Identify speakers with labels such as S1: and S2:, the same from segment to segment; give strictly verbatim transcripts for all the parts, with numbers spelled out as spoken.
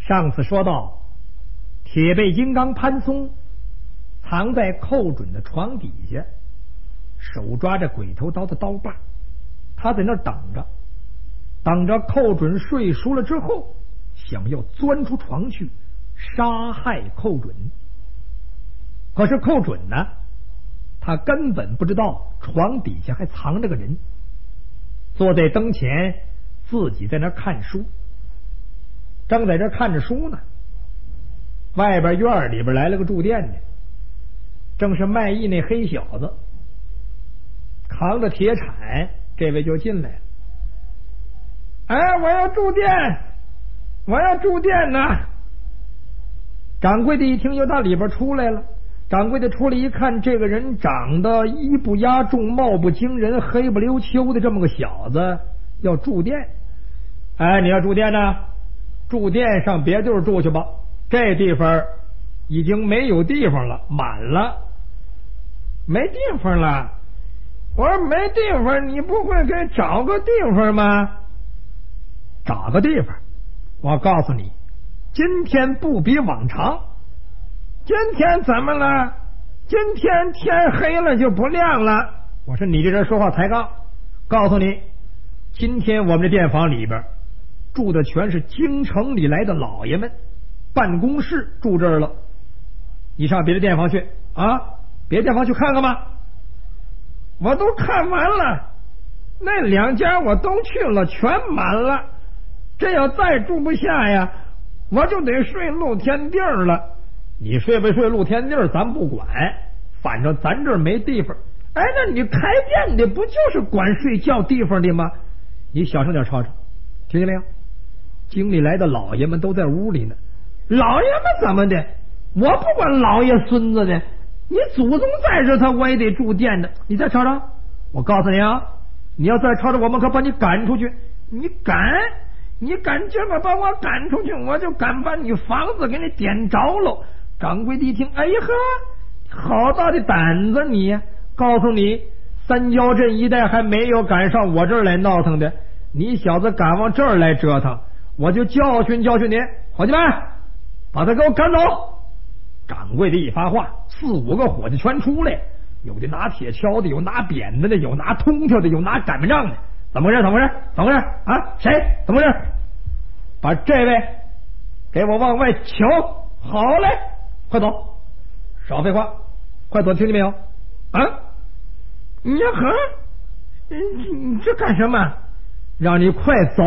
S1: 上次说到，铁背金刚潘松藏在寇准的床底下，手抓着鬼头刀的刀把，他在那儿等着，等着寇准睡熟了之后，想要钻出床去杀害寇准。可是寇准呢，他根本不知道床底下还藏着个人，坐在灯前自己在那看书。正在这看着书呢，外边院里边来了个住店的，正是卖艺那黑小子，扛着铁铲，这位就进来了。哎，我要住店，我要住店呢。掌柜的一听，又到里边出来了。掌柜的出来一看，这个人长得衣不压重，貌不惊人，黑不溜秋的这么个小子，要住店。哎，你要住店呢？住店上别地儿住去吧，这地方已经没有地方了，满了。没地方了？我说没地方，你不会给找个地方吗？找个地方，我告诉你，今天不比往常。今天怎么了？今天天黑了就不亮了。我说你这人说话抬杠，告诉你，今天我们这店房里边住的全是京城里来的老爷们，办公室住这儿了。你上别的店房去啊，别的店房去看看吧。我都看完了，那两家我都去了，全满了。这要再住不下呀，我就得睡露天地儿了。你睡不睡露天地儿咱不管，反正咱这儿没地方。哎，那你开店的不就是管睡觉地方的吗？你小声点吵吵，听见没有？京里来的老爷们都在屋里呢。老爷们怎么的？我不管老爷孙子的，你祖宗在这，他我也得住店的。你再吵吵，我告诉你啊，你要再吵吵，我们可把你赶出去。你敢？你敢这么把我赶出去，我就敢把你房子给你点着喽。掌柜的一听，哎呀呵，好大的胆子你！告诉你，三焦镇一带还没有赶上我这儿来闹腾的，你小子敢往这儿来折腾，我就教训教训你。伙计们，把他给我赶走！掌柜的一发话，四五个伙计全出来，有的拿铁锹的，有拿扁的的，有拿通条的，有拿擀面杖的。怎么回事？怎么回事？怎么回事啊？谁？怎么回事？把这位给我往外请！好嘞，快走！少废话，快走！听见没有？啊！你呵，你这干什么？让你快走！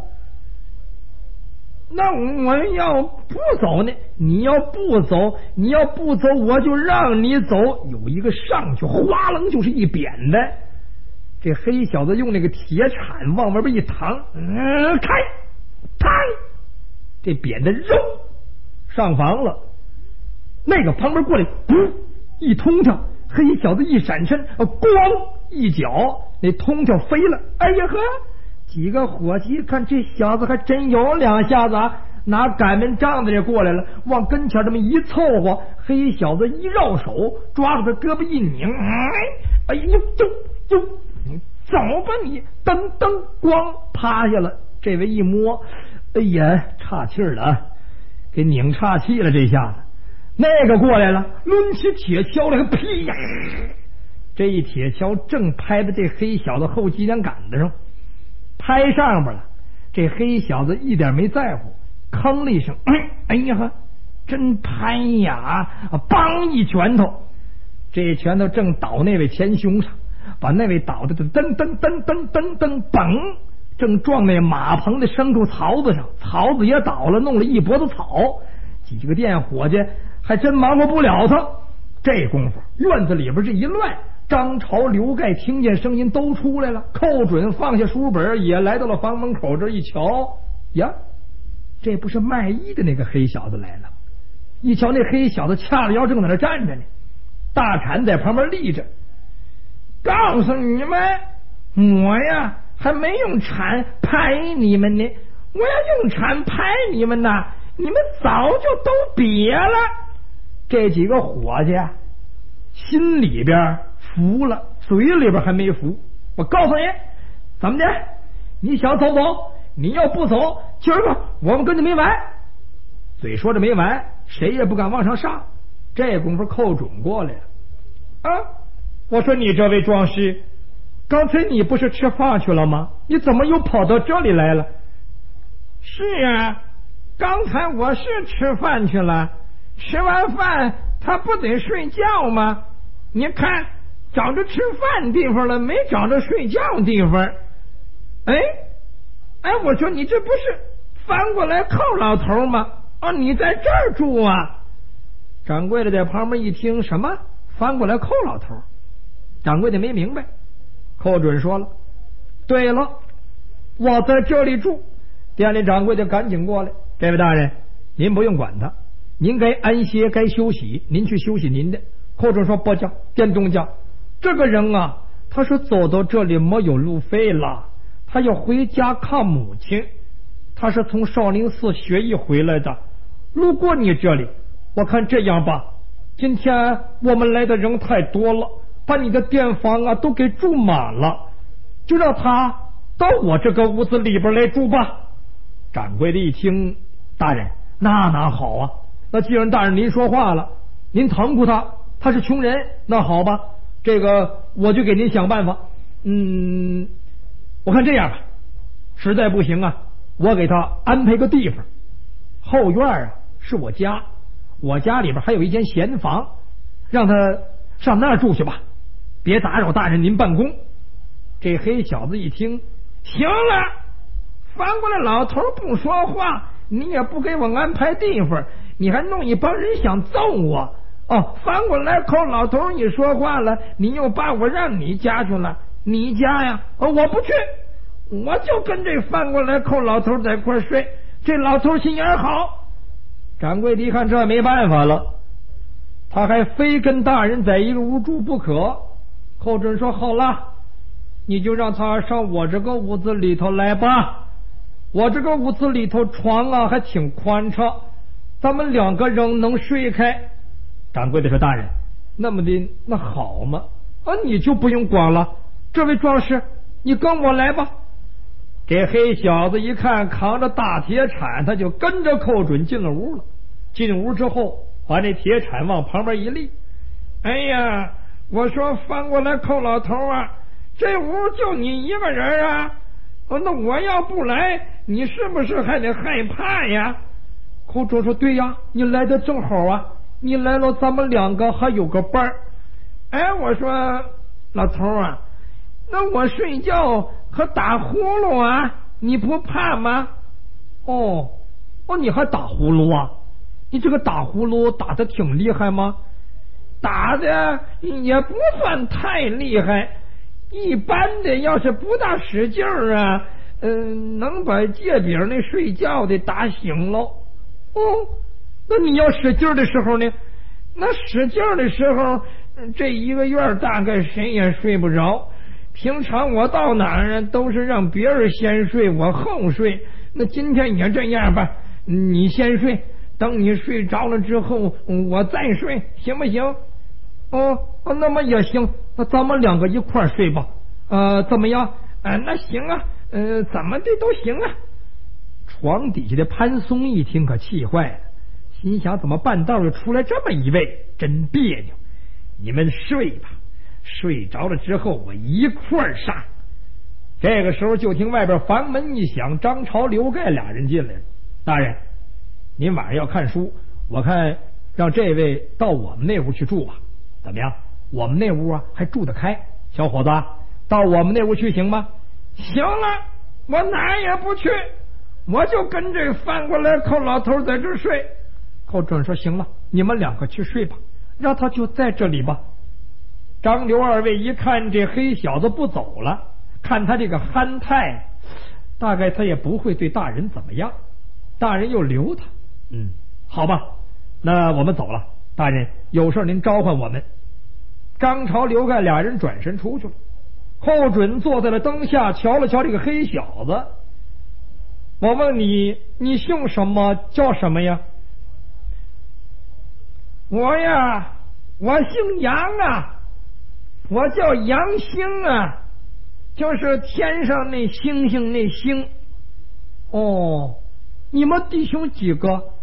S1: 那我要不走呢？你要不走，你要不走，我就让你走。有一个上去，哗楞就是一扁的。这黑小子用那个铁铲往外边一躺，嗯，开，嘡，这扁的肉上房了。那个旁边过来，噗，一通跳，黑小子一闪身，咣一脚，那通跳飞了。哎呀呵！几个伙计看这小子还真有两下子啊，拿擀面杖子也过来了，往跟前这么一凑合，黑小子一绕手，抓住他胳膊一拧，哎呀，就就你走吧你！噔噔，咣趴下了。这位一摸，哎呀，岔气儿了啊，给拧岔气了这下子。那个过来了，抡起铁锹来，劈呀！这一铁锹正拍在这黑小子后脊梁杆子上，拍上边了。这黑小子一点没在乎，吭了一声，哎呀呵，真拍呀！梆一拳头，这拳头正倒那位前胸上，把那位倒的噔噔噔噔噔噔噔嘣，正撞那马棚的牲畜槽子上，槽子也倒了，弄了一脖子草。几个店伙计还真忙活不了他。这功夫院子里边这一乱，张朝、刘盖听见声音都出来了。寇准放下书本也来到了房门口，这一瞧呀，这不是卖艺的那个黑小子来了。一瞧那黑小子掐着腰正在那站着呢，大铲在旁边立着。告诉你们，我呀还没用铲拍你们呢，我要用铲拍你们呐，你们早就都瘪了。这几个伙计心里边服了，嘴里边还没服。我告诉你，怎么的？你想走走？你要不走，今儿个我们跟你没完。 嘴说着没完，谁也不敢往上上。这功夫寇准过来了啊！我说你这位壮士，刚才你不是吃饭去了吗？你怎么又跑到这里来了？
S2: 是啊，刚才我是吃饭去了，吃完饭他不得睡觉吗？你看找着吃饭地方了，没找着睡觉地方。哎哎，我说你这不是翻过来寇老头吗？哦，你在这儿住啊？
S1: 掌柜的在旁边一听，什么翻过来寇老头？掌柜的没明白。寇准说了，对了，我在这里住。店里掌柜的赶紧过来，这位大人，您不用管他，您该安歇该休息，您去休息您的。寇准说，不讲，店东家，这个人啊，他是走到这里没有路费了，他要回家看母亲，他是从少林寺学艺回来的，路过你这里。我看这样吧，今天我们来的人太多了，把你的店房啊都给住满了，就让他到我这个屋子里边来住吧。掌柜的一听，大人，那哪好啊？那既然大人您说话了，您疼乎他，他是穷人，那好吧，这个我就给您想办法。嗯，我看这样吧，实在不行啊，我给他安排个地方。后院啊是我家，我家里边还有一间闲房，让他上那儿住去吧，别打扰大人您办公。这黑小子一听，
S2: 行了，翻过来老头不说话，你也不给我安排地方，你还弄一帮人想揍我。哦，翻过来寇老头你说话了，你又把我让你家去了，你家呀？哦，我不去，我就跟这翻过来寇老头在一块睡，这老头心眼好。
S1: 掌柜的一看这没办法了，他还非跟大人在一个屋住不可。寇准说，好了，你就让他上我这个屋子里头来吧，我这个屋子里头床啊还挺宽敞，咱们两个人能睡开。掌柜的说，大人，那么的那好吗？啊，你就不用管了，这位壮士，你跟我来吧。这黑小子一看扛着大铁铲，他就跟着寇准进了屋了。进屋之后，把这铁铲往旁边一立。
S2: 哎呀，我说翻过来寇老头啊，这屋就你一个人啊？哦，那我要不来，你是不是还得害怕呀？
S1: 寇准说，对呀，你来的正好啊，你来了，咱们两个还有个伴儿。
S2: 哎，我说老头啊，那我睡觉和打呼噜啊，你不怕吗？
S1: 哦哦，你还打呼噜啊？你这个打呼噜打得挺厉害吗？
S2: 打的也不算太厉害，一般的要是不大使劲儿啊，嗯、呃，能把界饼那睡觉的打醒喽。
S1: 哦，那你要使劲儿的时候呢？
S2: 那使劲儿的时候，这一个院大概谁也睡不着。平常我到哪儿都是让别人先睡，我后睡。那今天也这样吧，你先睡，等你睡着了之后，我再睡，行不行？
S1: 哦，那么也行，那咱们两个一块儿睡吧。呃，怎么样？
S2: 呃，那行啊，呃，怎么的都行啊。
S1: 床底下的潘松一听可气坏了，心想怎么半道又出来这么一位，真别扭。你们睡吧，睡着了之后我一块儿上。这个时候就听外边房门一响，张朝、刘盖俩人进来了。大人，您晚上要看书，我看让这位到我们那屋去住吧。怎么样？我们那屋啊还住得开，小伙子，到我们那屋去行吗？
S2: 行了，我哪也不去，我就跟这翻过来寇老头在这睡。
S1: 寇准说，行了，你们两个去睡吧，让他就在这里吧。张刘二位一看这黑小子不走了，看他这个憨态，大概他也不会对大人怎么样，大人又留他。嗯，好吧，那我们走了，大人有事您召唤我们。张朝、刘盖俩人转身出去了。寇准坐在了灯下，瞧了瞧这个黑小子。我问你，你姓什么叫什么呀？
S2: 我呀，我姓杨啊，我叫杨星啊，就是天上那星星那星。
S1: 哦，你们弟兄几个？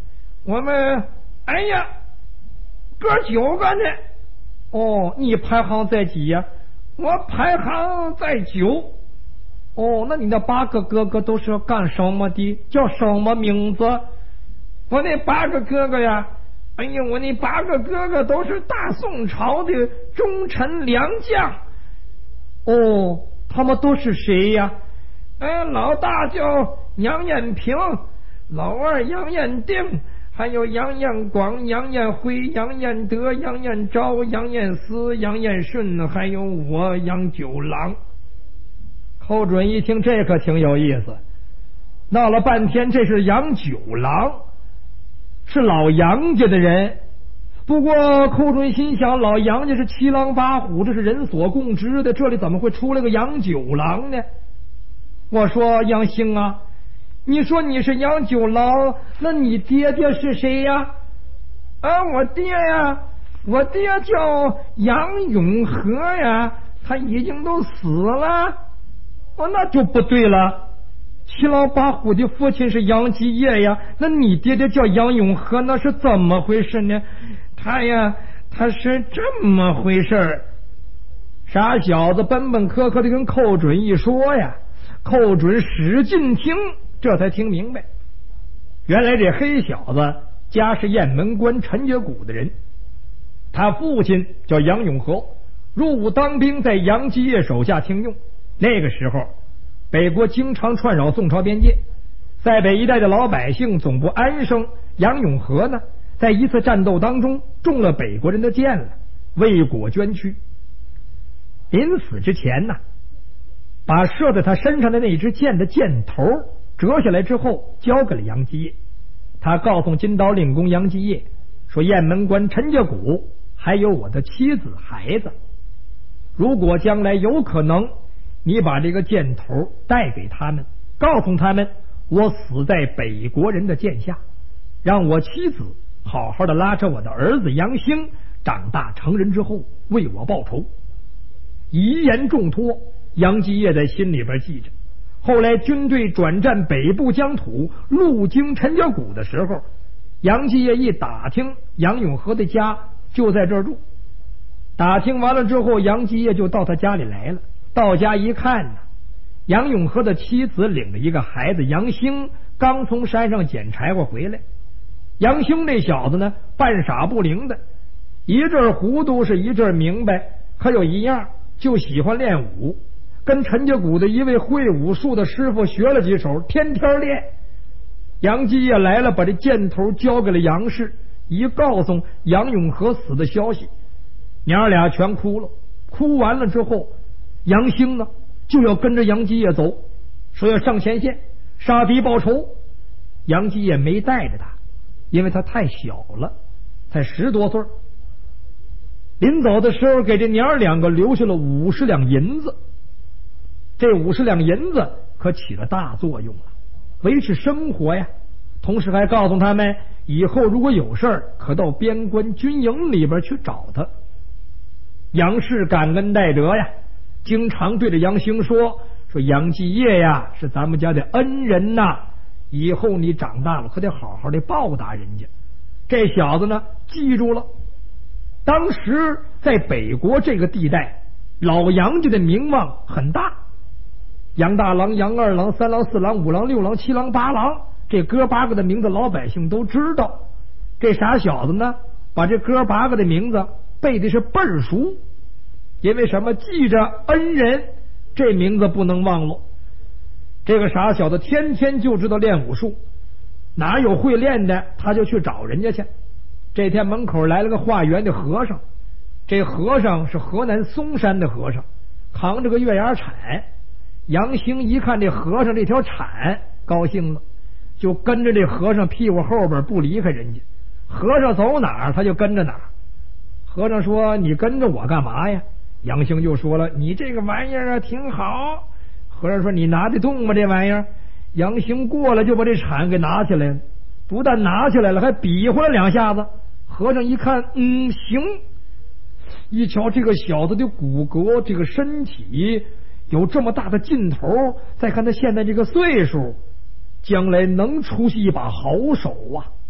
S2: 我们哎呀，哥九个呢。
S1: 哦，你排行在几呀？
S2: 我排行在九。
S1: 哦，那你那八个哥哥都是干什么的？叫什么名字？
S2: 我那八个哥哥呀，哎呀，我那八个哥哥都是大宋朝的忠臣良将。
S1: 哦，他们都是谁呀？
S2: 哎，老大叫杨延平，老二杨延定，还有杨延广、杨延辉、杨延德、杨延昭、杨延思、杨延顺，还有我杨九郎。
S1: 寇准一听，这可挺有意思，闹了半天这是杨九郎，是老杨家的人。不过寇准心想，老杨家是七狼八虎，这是人所共知的，这里怎么会出来个杨九郎呢？我说杨兴啊，你说你是杨九郎，那你爹爹是谁呀？
S2: 啊，我爹呀，我爹叫杨永和呀，他已经都死了。
S1: 哦，那就不对了。七狼八虎的父亲是杨继业呀，那你爹爹叫杨永和，那是怎么回事呢？
S2: 他呀，他是这么回事。
S1: 傻小子笨笨磕磕的跟寇准一说呀，寇准使劲听，这才听明白，原来这黑小子家是雁门关陈家谷的人，他父亲叫杨永和，入伍当兵，在杨继业手下听用。那个时候北国经常串扰宋朝边界，在北一带的老百姓总不安生。杨永和呢，在一次战斗当中中了北国人的箭了，为国捐躯。临死之前呢，把射在他身上的那支箭的箭头折下来之后交给了杨继业。他告诉金刀令公杨继业说，雁门关陈家谷还有我的妻子孩子，如果将来有可能，你把这个箭头带给他们，告诉他们我死在北国人的箭下，让我妻子好好的拉扯我的儿子杨兴，长大成人之后为我报仇。遗言重托，杨继业在心里边记着。后来军队转战北部疆土，路经陈家谷的时候，杨继业一打听，杨永和的家就在这儿住。打听完了之后，杨继业就到他家里来了。到家一看呢，杨永和的妻子领着一个孩子杨兴，刚从山上捡柴火回来。杨兴这小子呢，半傻不灵的，一阵糊涂是一阵明白，可有一样，就喜欢练武，跟陈家谷的一位会武术的师傅学了几手，天天练。杨继业来了，把这箭头交给了杨氏，一告诉杨永和死的消息，娘俩全哭了。哭完了之后，杨兴呢就要跟着杨继业走，说要上前线杀敌报仇。杨继业没带着他，因为他太小了，才十多岁。临走的时候给这娘两个留下了五十两银子，这五十两银子可起了大作用了，维持生活呀。同时还告诉他们，以后如果有事儿，可到边关军营里边去找他。杨氏感恩戴德呀，经常对着杨兴说说杨继业呀是咱们家的恩人呐，以后你长大了可得好好的报答人家。这小子呢记住了。当时在北国这个地带，老杨家的名望很大，杨大郎、杨二郎、三郎、四郎、五郎、六郎、七郎、八郎，这哥八个的名字老百姓都知道。这傻小子呢，把这哥八个的名字背的是倍儿熟，因为什么？记着恩人，这名字不能忘了。这个傻小子天天就知道练武术，哪有会练的他就去找人家去。这天门口来了个化缘的和尚，这和尚是河南嵩山的和尚，扛着个月牙铲。杨兴一看这和尚这条铲，高兴了，就跟着这和尚屁股后边不离开人家，和尚走哪儿他就跟着哪儿。和尚说，你跟着我干嘛呀？杨兴就说了，你这个玩意儿啊挺好。和尚说，你拿得动吗这玩意儿？杨兴过来就把这铲给拿起来了，不但拿起来了，还比划了两下子。和尚一看，嗯，行。一瞧这个小子的骨骼，这个身体有这么大的劲头，再看他现在这个岁数，将来能出息一把好手啊！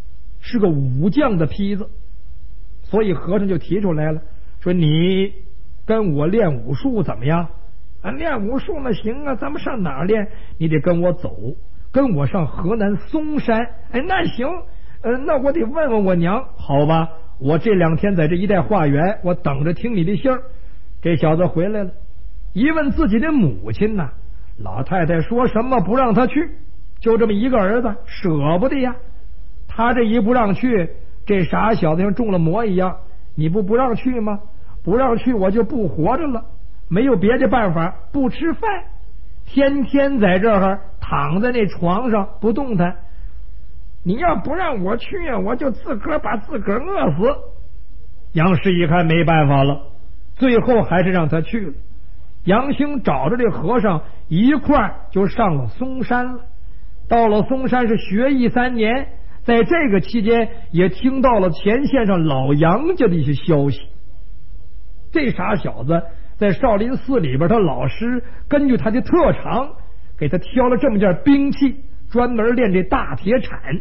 S1: 是个武将的坯子，所以和尚就提出来了，说你跟我练武术怎么样？
S2: 啊，练武术那行啊，咱们上哪儿练？
S1: 你得跟我走，跟我上河南嵩山。
S2: 哎，那行，呃，那我得问问我娘。
S1: 好吧，我这两天在这一带化缘，我等着听你的信儿。这小子回来了，一问自己的母亲呐，老太太说什么不让他去，就这么一个儿子，舍不得呀。他这一不让去，这傻小子像中了魔一样，你不不让去吗？不让去，我就不活着了。没有别的办法，不吃饭，天天在这儿躺在那床上不动弹。
S2: 你要不让我去呀，我就自个儿把自个儿饿死。
S1: 杨氏一看没办法了，最后还是让他去了。杨兴找着这和尚一块儿就上了嵩山了。到了嵩山是学艺三年，在这个期间也听到了前线上老杨家的一些消息。这傻小子在少林寺里边，他老师根据他的特长给他挑了这么件兵器，专门练这大铁铲。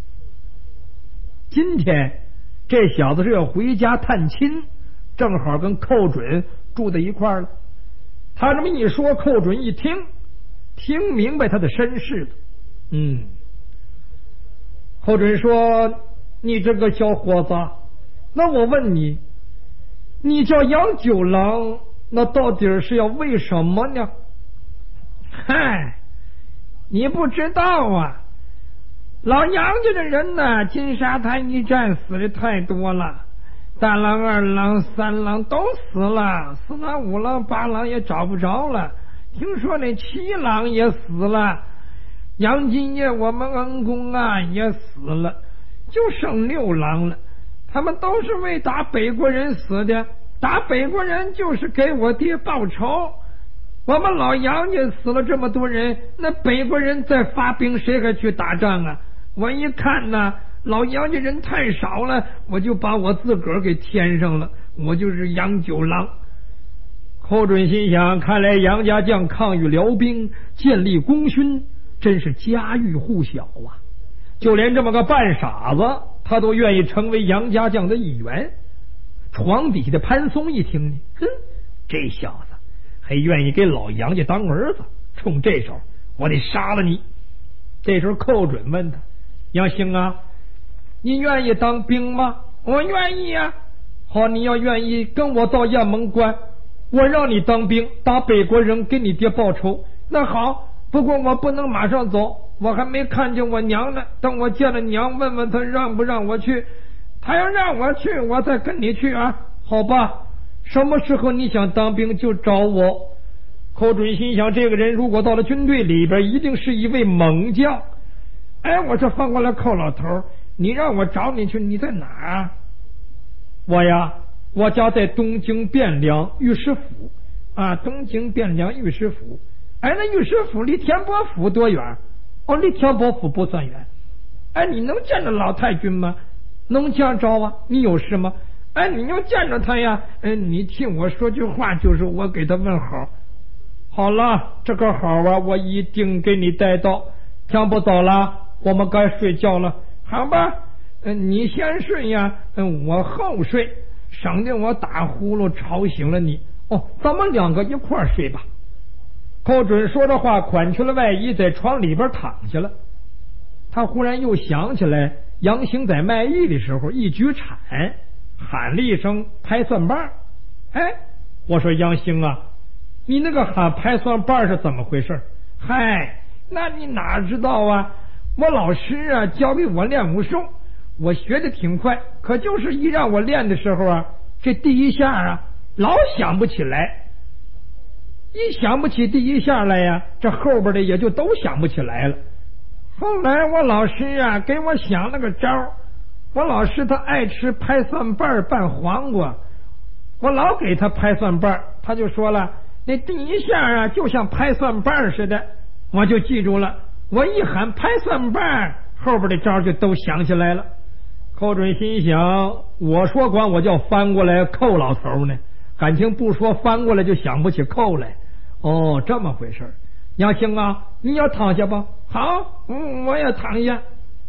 S1: 今天这小子是要回家探亲，正好跟寇准住在一块儿了。他这么一说，寇准一听，听明白他的身世了。嗯，寇准说：“你这个小伙子，那我问你，你叫杨九郎，那到底是要为什么呢？”
S2: 嗨，你不知道啊，老杨家的人呢，金沙滩一战死的太多了，大郎、二郎、三郎都死了，四郎、五郎、八郎也找不着了，听说那七郎也死了，杨金叶我们恩公啊也死了，就剩六郎了。他们都是为打北国人死的，打北国人就是给我爹报仇。我们老杨家死了这么多人，那北国人再发兵，谁还去打仗啊？我一看呢，老杨家人太少了，我就把我自个儿给添上了，我就是杨九郎。寇准心想，看来杨家将抗御辽兵，建立功勋，真是家喻户晓啊！就连这么个半傻子，他都愿意成为杨家将的一员。床底下的潘松一听呢，哼，这小子还愿意给老杨家当儿子，冲这手，我得杀了你。这时候寇准问他：“杨兴啊，你愿意当兵吗？”“我愿意啊。”“好，你要愿意跟我到雁门关，我让你当兵，打北国人，给你爹报仇。”“那好，不过我不能马上走，我还没看见我娘呢，等我见了娘，问问她让不让我去。她要让我去，我再跟你去啊。”“好吧，什么时候你想当兵就找我。”寇准心想，这个人如果到了军队里边，一定是一位猛将。哎，我这翻过来，寇老头，你让我找你去，你在哪儿啊？我呀，我家在东京汴梁御史府啊，东京汴梁御史府。哎，那御史府离田伯府多远？哦，离田伯府不算远。哎，你能见着老太君吗？能见着啊。你有事吗？哎，你要见着他呀，嗯，你听我说句话，就是我给他问好。好了，这个好啊，我一定给你带到。天不早了，我们该睡觉了。好吧，嗯，你先睡呀，嗯，我后睡，省得我打呼噜吵醒了你。哦，咱们两个一块儿睡吧。寇准说着话，款去了外衣，在床里边躺下了。他忽然又想起来，杨兴在卖艺的时候一举铲，喊了一声拍算瓣。哎，我说杨兴啊，你那个喊拍算瓣是怎么回事？嗨，那你哪知道啊？我老师啊教给我练武术，我学的挺快，可就是一让我练的时候啊，这第一下啊老想不起来，一想不起第一下来呀，这后边的也就都想不起来了。后来我老师啊给我想了个招，我老师他爱吃拍蒜瓣拌黄瓜，我老给他拍蒜瓣，他就说了，那第一下啊就像拍蒜瓣似的，我就记住了。我一喊拍蒜瓣，后边的招就都想起来了。寇准心想，我说管我叫翻过来寇老头呢，感情不说翻过来就想不起寇来。哦，这么回事。杨兴啊，你要躺下吧。好，嗯，我也躺下。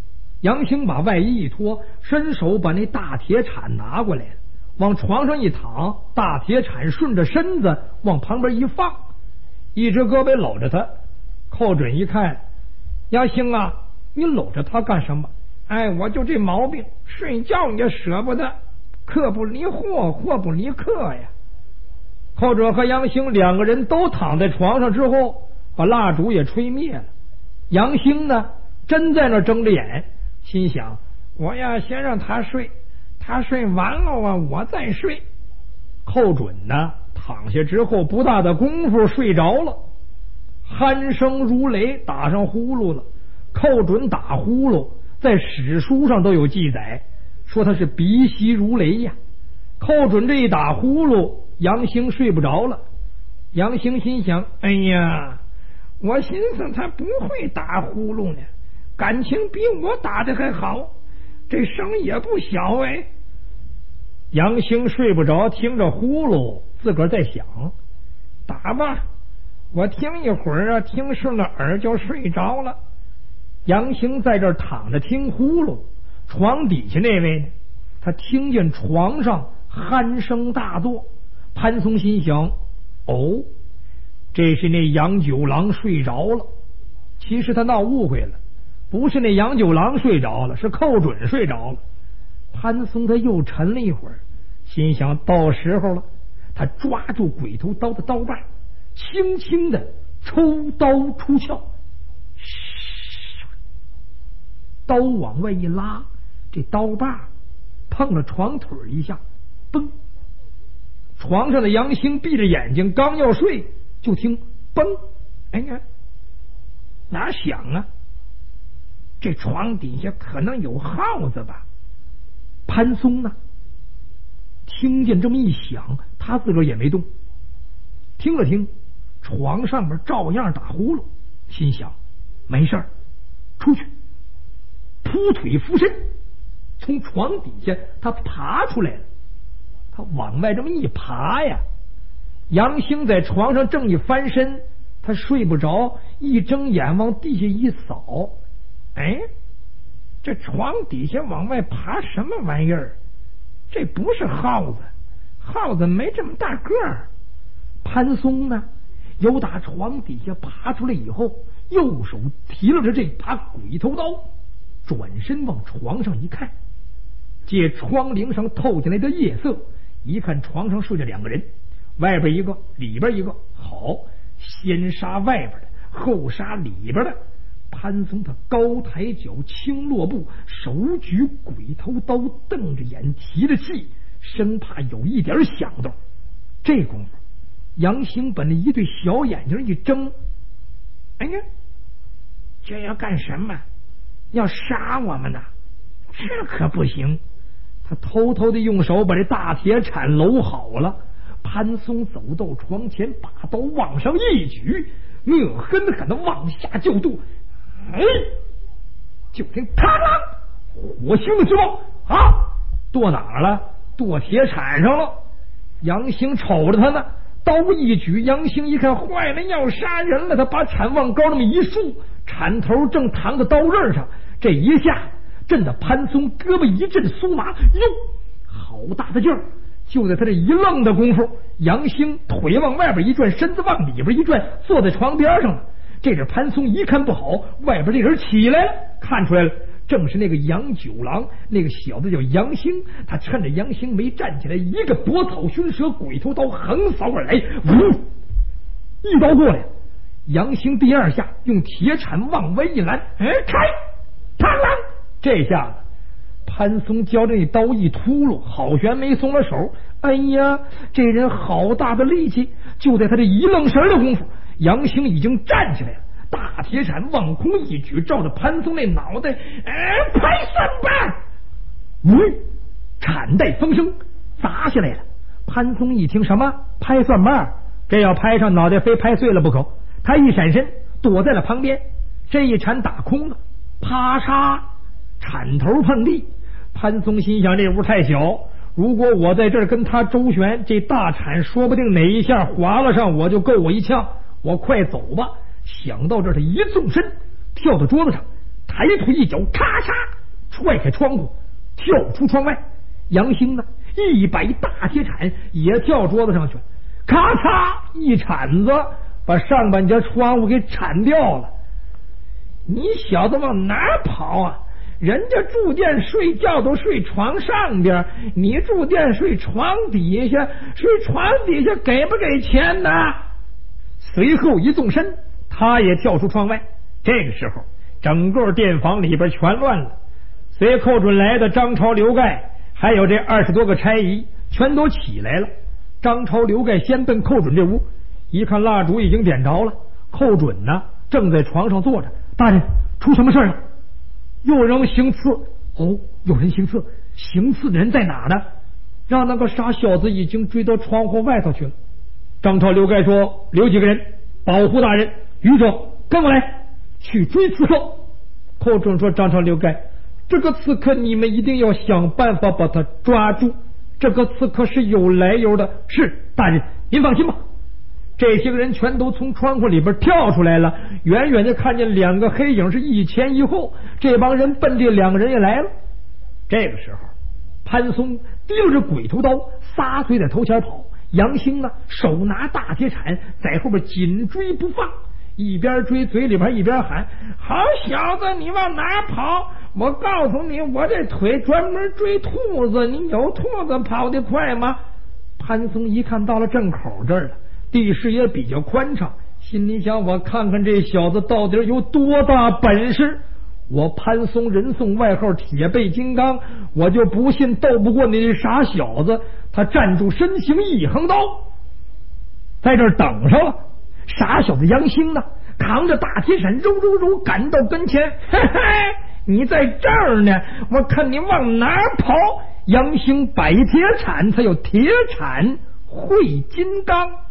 S1: 杨兴把外衣一脱，伸手把那大铁铲拿过来了，往床上一躺，大铁铲顺着身子往旁边一放，一只胳膊搂着他。寇准一看，杨兴啊，你搂着他干什么？哎，我就这毛病，睡觉也舍不得，客不离货，货不离客呀。寇准和杨兴两个人都躺在床上之后，把蜡烛也吹灭了。杨兴呢，真在那睁着眼，心想：我呀，先让他睡，他睡完了啊，我再睡。寇准呢，躺下之后不大的功夫睡着了，鼾声如雷，打上呼噜了。寇准打呼噜，在史书上都有记载，说他是鼻息如雷呀。寇准这一打呼噜，杨兴睡不着了。杨兴心想：哎呀，我寻思他不会打呼噜呢，感情比我打的还好，这声也不小哎。杨兴睡不着，听着呼噜，自个儿在想：打吧，我听一会儿啊，听顺了耳就睡着了。杨兴在这儿躺着听呼噜，床底下那位呢，他听见床上鼾声大作。潘松心想：哦，这是那杨九郎睡着了。其实他闹误会了，不是那杨九郎睡着了，是寇准睡着了。潘松他又沉了一会儿，心想到时候了，他抓住鬼头刀的刀把，轻轻的抽刀出鞘，刀往外一拉，这刀把碰了床腿一下，嘣！床上的杨兴闭着眼睛，刚要睡，就听嘣！哎呀，哪响啊？这床底下可能有耗子吧？潘松呢，听见这么一响，他自个儿也没动，听了听，床上面照样打呼噜，心想没事儿，出去，扑腿俯身，从床底下他爬出来了。他往外这么一爬呀，杨兴在床上正一翻身，他睡不着，一睁眼往地下一扫，哎，这床底下往外爬什么玩意儿？这不是耗子，耗子没这么大个儿。潘松呢，由打床底下爬出来以后，右手提了着这把鬼头刀，转身往床上一看，借窗棂上透进来的夜色，一看床上睡着两个人，外边一个，里边一个。好，先杀外边的，后杀里边的。潘松他高抬脚，轻落步，手举鬼头刀，瞪着眼，提着气，生怕有一点响动。这功夫，杨兴把那一对小眼睛一睁，哎呀，这要干什么？要杀我们呢？这可不行！他偷偷的用手把这大铁铲搂好了。潘松走到床前，把刀往上一举，恶狠狠的往下就剁。哎，就听啪啷，火星的之爆啊！剁哪儿了？剁铁铲上了。杨兴瞅着他呢，刀一举，杨兴一看坏了，要杀人了，他把铲往高那么一竖，铲头正扛在刀刃上，这一下震得潘松胳膊一阵酥麻，哟，好大的劲儿！就在他这一愣的功夫，杨兴腿往外边一转，身子往里边一转，坐在床边上了。这是潘松一看不好，外边这人起来了，看出来了，正是那个杨九郎，那个小子叫杨兴。他趁着杨兴没站起来，一个夺草寻蛇，鬼头刀横扫而来，呜，一刀过来，杨兴第二下用铁铲往外一拦，哎，开，啪啷，这下子潘松交这刀一秃噜，好悬没松了手。哎呀，这人好大的力气！就在他这一愣神的功夫，杨兴已经站起来了，大铁铲往空一举，照着潘松那脑袋，哎，拍算盘！嗯，铲带风声砸下来了。潘松一听，什么拍算盘？这要拍上脑袋，非拍碎了不可。他一闪身，躲在了旁边。这一铲打空了，啪嚓，铲头碰地。潘松心想，这屋太小，如果我在这儿跟他周旋，这大铲说不定哪一下划了上我，就够我一枪。我快走吧！想到这儿，他一纵身跳到桌子上，抬腿一脚，咔嚓踹开窗户跳出窗外。杨兴呢，一摆大铁铲也跳桌子上去了，咔嚓一铲子把上半截窗户给铲掉了。你小子往哪跑啊？人家住店睡觉都睡床上边，你住店睡床底下，睡床底下给不给钱呢？随后一纵身，他也跳出窗外。这个时候整个店房里边全乱了，随寇准来的张超、刘盖还有这二十多个差役全都起来了。张超、刘盖先奔寇准这屋，一看蜡烛已经点着了，寇准呢正在床上坐着。大人，出什么事了？有人行刺。哦，有人行刺，行刺的人在哪呢？让那个傻小子已经追到窗户外头去了。张超、刘盖说：留几个人保护大人，余者跟我来去追刺客。寇准说：张超、刘盖，这个刺客你们一定要想办法把他抓住，这个刺客是有来由的。是，大人您放心吧。这些个人全都从窗户里边跳出来了，远远的看见两个黑影是一前一后，这帮人奔这两个人也来了。这个时候潘松提着鬼头刀撒腿在头前跑，杨兴呢手拿大铁铲在后边紧追不放，一边追嘴里边一边喊：好小子，你往哪跑？我告诉你，我这腿专门追兔子，你有兔子跑得快吗？潘松一看到了正口这儿了，地势也比较宽敞，心里想：我看看这小子到底有多大本事。我潘松人送外号铁背金刚，我就不信斗不过你这傻小子。他站住身形，一横刀在这儿等上了。傻小子杨兴呢，扛着大铁铲揉揉揉赶到跟前。嘿嘿，你在这儿呢，我看你往哪跑。杨兴摆铁铲，才有铁铲会金刚。